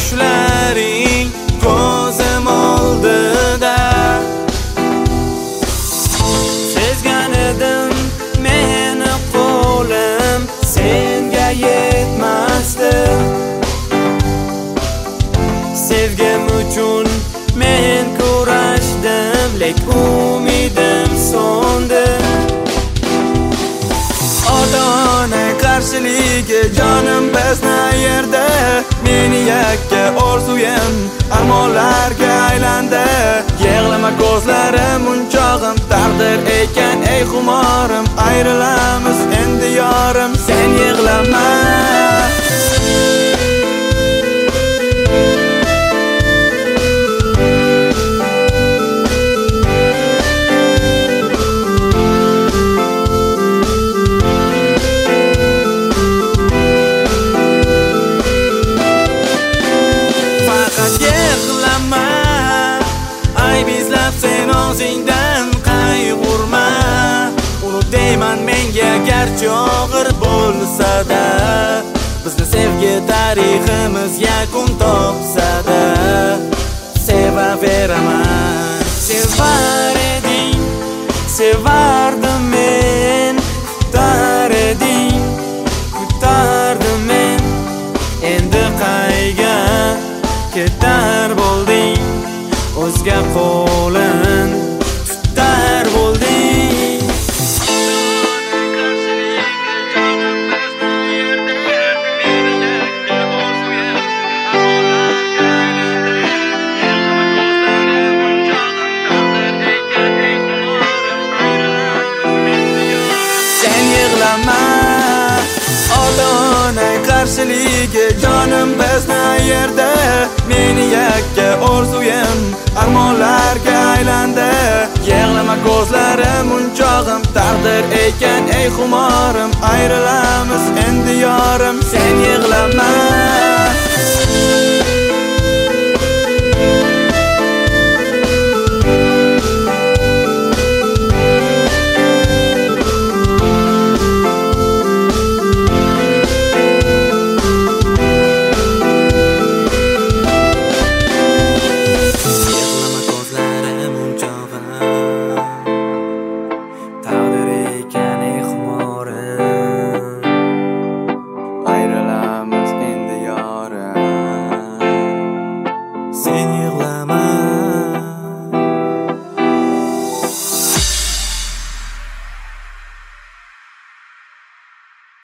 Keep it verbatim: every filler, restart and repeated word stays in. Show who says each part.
Speaker 1: tushlaring ko'zim oldida. Sezgan edim meni qo'lim senga yetmasdi. Sevgim uchun men kurashdim, lek umidim so'ndi. Ota-ona qarshiligi jonim bizni yerda, meni yakka orzuyim armonlarga aylandi. Yig'lama ko'zlarim unchog'im taqdir ekan, ey xumorim, ayrilamiz endi yorim, sen yig'lama. Sen o'zingdan qayg'urma, unut deyman menga garchi og'ir bo'lsa-da. Bizni sevgi tariximiz yakun topsa-da, sevaveraman. Sevar eding, sevardim men, kutar eding, kutardim men. Endi qayga ketar bo'lding, o'zga qo'lin tutar bo'lding. Sen yig'lama, ota-ona qarshiligi jonim bizni yerda, meni yakka orzuyim armonlarga aylandi. Yig'lama ko'zlarim unchog'im taqdir ekan, ey xumorim, ayrilamiz endi yorim, sen